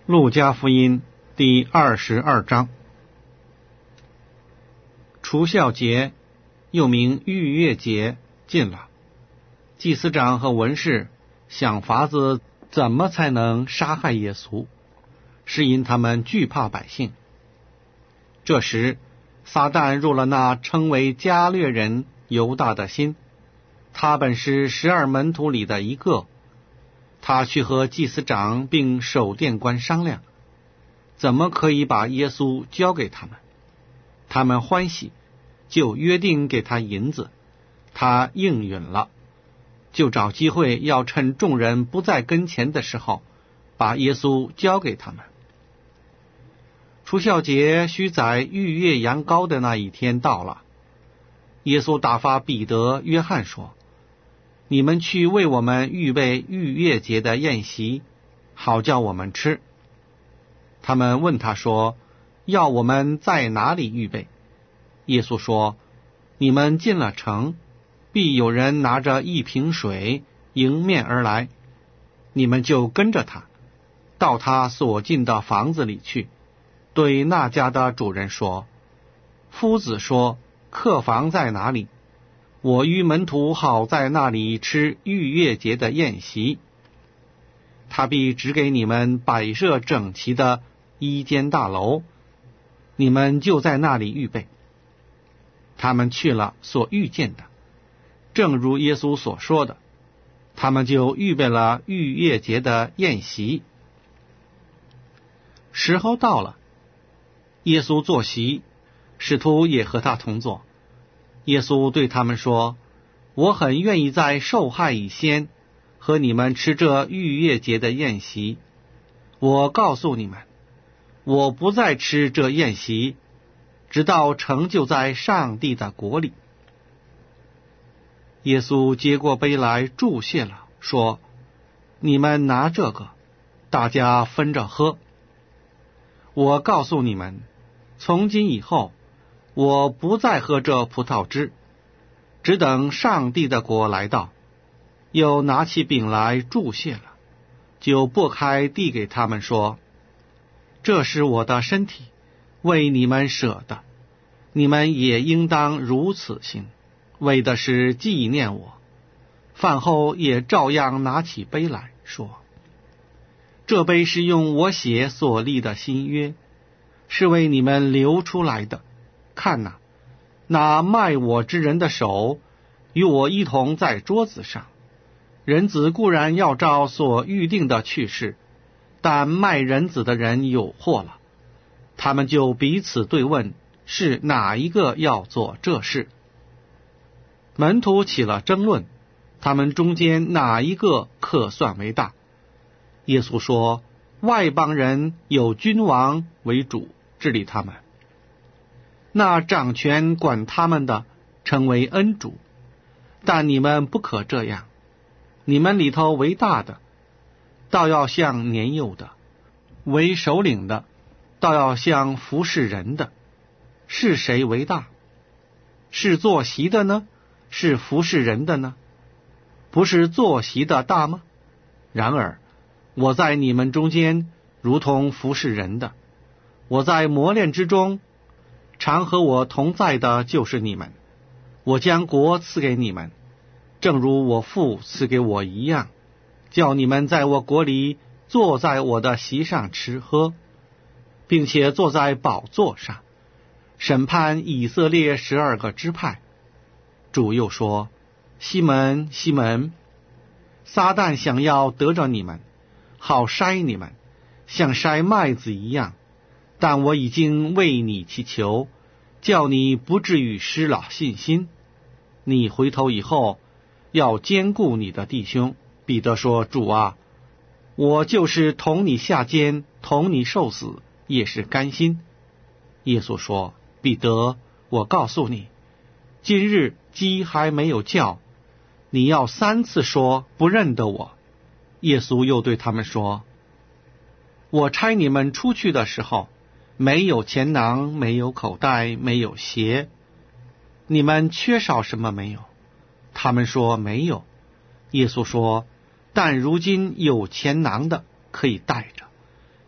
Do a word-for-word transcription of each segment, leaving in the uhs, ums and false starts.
路加福音第二十二章。除酵节，又名逾越节，近了。祭司长和文士想法子怎么才能杀害耶稣，是因他们惧怕百姓。这时撒旦入了那称为加略人犹大的心，他本是十二门徒里的一个。他去和祭司长并守殿官商量，怎么可以把耶稣交给他们。他们欢喜，就约定给他银子，他应允了，就找机会要趁众人不在跟前的时候，把耶稣交给他们。除酵节须宰逾越羊羔的那一天到了，耶稣打发彼得、约翰说：你们去为我们预备逾越节的宴席，好叫我们吃。他们问他说：要我们在哪里预备？耶稣说：你们进了城，必有人拿着一瓶水迎面而来，你们就跟着他，到他所进的房子里去，对那家的主人说：夫子说，客房在哪里？我与门徒好在那里吃逾越节的宴席。他必指给你们摆设整齐的一间大楼，你们就在那里预备。他们去了所遇见的，正如耶稣所说的，他们就预备了逾越节的宴席。时候到了，耶稣坐席，使徒也和他同坐。耶稣对他们说：我很愿意在受害以先和你们吃这逾越节的宴席。我告诉你们，我不再吃这宴席，直到成就在上帝的国里。耶稣接过杯来祝谢了，说：你们拿这个，大家分着喝。我告诉你们，从今以后我不再喝这葡萄汁，只等上帝的国来到。又拿起饼来祝谢了，就擘开递给他们说：这是我的身体，为你们舍的，你们也应当如此行，为的是纪念我。饭后也照样拿起杯来说：这杯是用我血所立的新约，是为你们流出来的。看哪，那卖我之人的手与我一同在桌子上。人子固然要照所预定的去世，但卖人子的人有祸了。他们就彼此对问，是哪一个要做这事。门徒起了争论，他们中间哪一个可算为大？耶稣说：外邦人有君王为主，治理他们，那掌权管他们的称为恩主，但你们不可这样。你们里头为大的，倒要像年幼的；为首领的，倒要像服侍人的。是谁为大？是坐席的呢？是服侍人的呢？不是坐席的大吗？然而我在你们中间如同服侍人的。我在磨练之中，常和我同在的就是你们。我将国赐给你们，正如我父赐给我一样，叫你们在我国里坐在我的席上吃喝，并且坐在宝座上，审判以色列十二个支派。主又说：西门，西门，撒旦想要得着你们，好筛你们，像筛麦子一样。但我已经为你祈求，叫你不至于失了信心。你回头以后，要兼顾你的弟兄。彼得说：主啊，我就是同你下监，同你受死，也是甘心。耶稣说：彼得，我告诉你，今日鸡还没有叫，你要三次说不认得我。耶稣又对他们说：我差你们出去的时候，没有钱囊，没有口袋，没有鞋，你们缺少什么没有？他们说没有。耶稣说：但如今有钱囊的可以带着，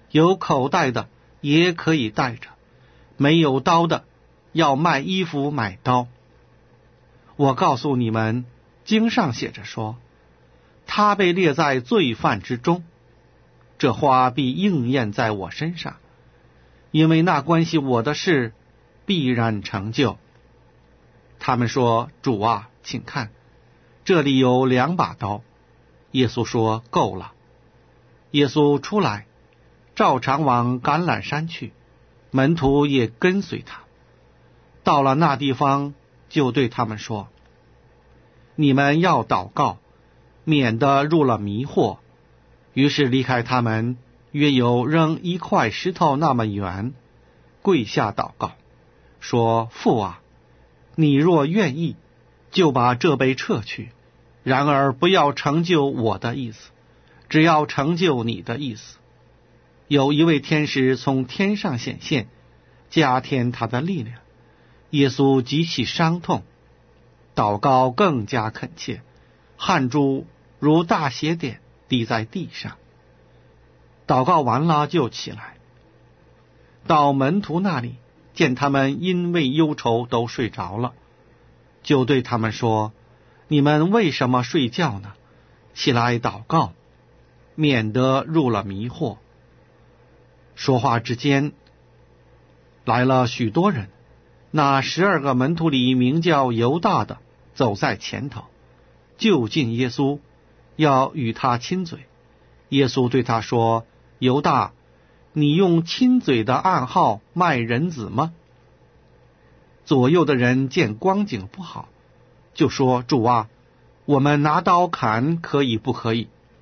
有口袋的也可以带着，没有刀的要卖衣服买刀。我告诉你们，经上写着说，他被列在罪犯之中。这话必应验在我身上，因为那关系我的事必然成就。他们说，主啊，请看，这里有两把刀。耶稣说，够了。耶稣出来，照常往橄榄山去，门徒也跟随他。到了那地方，就对他们说，你们要祷告，免得入了迷惑。于是离开他们，约有扔一块石头那么远，跪下祷告，说，父啊，你若愿意，就把这杯撤去，然而不要成就我的意思，只要成就你的意思。有一位天使从天上显现，加添他的力量。耶稣极其伤痛，祷告更加恳切，汗珠如大血点滴在地上。祷告完了就起来，到门徒那里，见他们因为忧愁都睡着了，就对他们说，你们为什么睡觉呢？起来祷告，免得入了迷惑。说话之间，来了许多人，那十二个门徒里名叫犹大的走在前头，就近耶稣，要与他亲嘴。耶稣对他说，犹大，你用亲嘴的暗号卖人子吗？左右的人见光景不好，就说，主啊，我们拿刀砍可以不可以？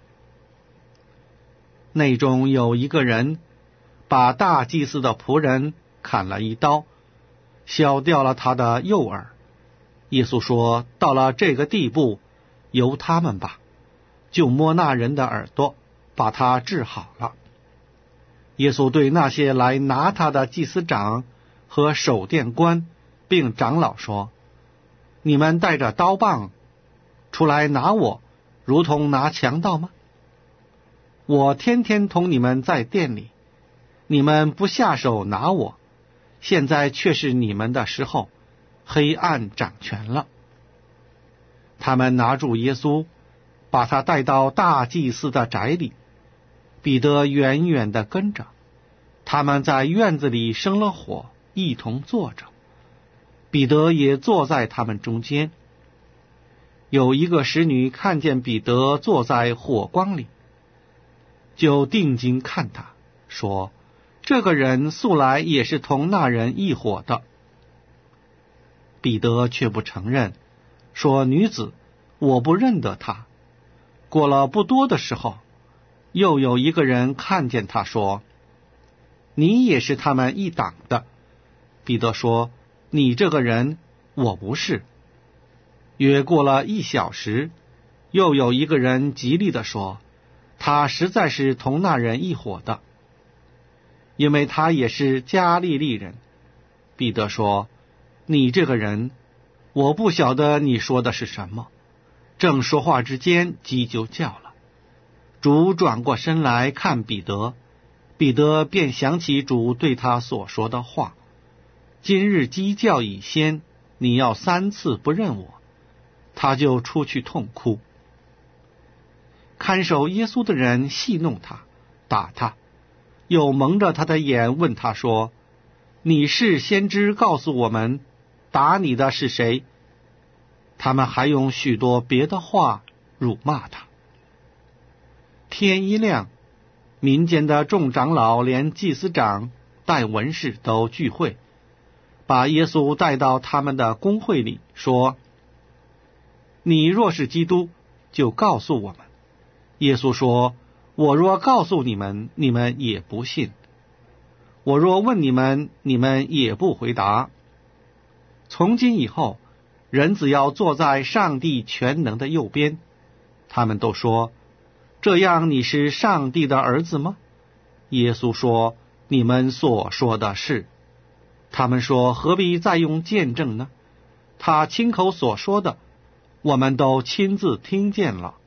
内中有一个人把大祭司的仆人砍了一刀，削掉了他的右耳。耶稣说，到了这个地步，由他们吧，就摸那人的耳朵，把他治好了。耶稣对那些来拿他的祭司长和守殿官并长老说，你们带着刀棒出来拿我，如同拿强盗吗？我天天同你们在店里，你们不下手拿我，现在却是你们的时候，黑暗掌权了。他们拿住耶稣，把他带到大祭司的宅里，彼得远远地跟着。他们在院子里生了火，一同坐着。彼得也坐在他们中间。有一个使女看见彼得坐在火光里，就定睛看他，说，这个人素来也是同那人一伙的。彼得却不承认，说，女子，我不认得他。过了不多的时候，又有一个人看见他，说，你也是他们一党的。彼得说，你这个人，我不是。约过了一小时，又有一个人极力地说，他实在是同那人一伙的，因为他也是加利利人。彼得说，你这个人，我不晓得你说的是什么。正说话之间，鸡就叫了。主转过身来看彼得，彼得便想起主对他所说的话，今日鸡叫以先，你要三次不认我。他就出去痛哭。看守耶稣的人戏弄他，打他，又蒙着他的眼问他说，你是先知，告诉我们，打你的是谁？他们还用许多别的话辱骂他。天一亮，民间的众长老连祭司长带文士都聚会，把耶稣带到他们的公会里，说，你若是基督，就告诉我们。耶稣说，我若告诉你们，你们也不信；我若问你们，你们也不回答。从今以后，人子要坐在上帝全能的右边。他们都说，这样你是上帝的儿子吗？耶稣说，你们所说的是。他们说，何必再用见证呢？他亲口所说的，我们都亲自听见了。